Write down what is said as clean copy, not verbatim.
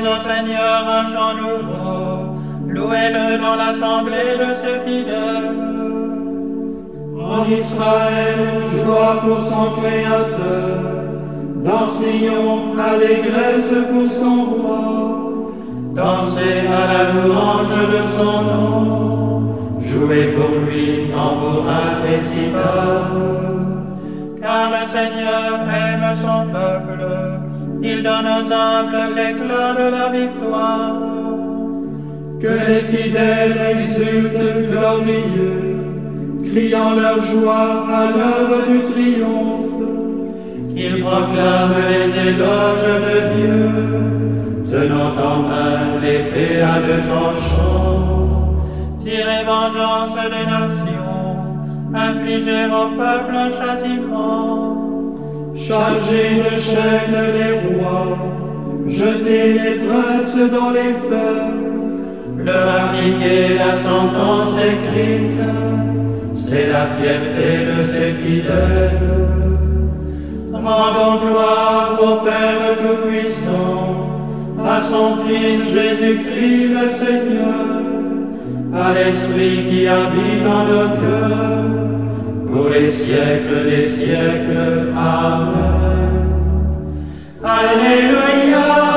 au Seigneur un chant nouveau, louez-le dans l'assemblée de ses fidèles. En Israël, joie pour son Créateur, dans Sion, allégresse pour son roi. Dansez à la louange de son nom, jouez pour lui tambourin et cithare. Car le Seigneur aime son peuple, il donne aux humbles l'éclat de la victoire. Que les fidèles exultent glorieux, criant leur joie à l'heure du triomphe. Qu'ils proclament les éloges de Dieu, tenant en main l'épée à deux tranchants. Tirez vengeance des nations, infligez au peuple un châtiment. Chargez de chaînes les rois, jetez les princes dans les fers. Leur appliquer la sentence écrite, c'est la fierté de ses fidèles. Rendons gloire au Père Tout-Puissant, à son Fils Jésus-Christ le Seigneur, à l'Esprit qui habite dans nos cœurs, pour les siècles des siècles. Amen. Alléluia.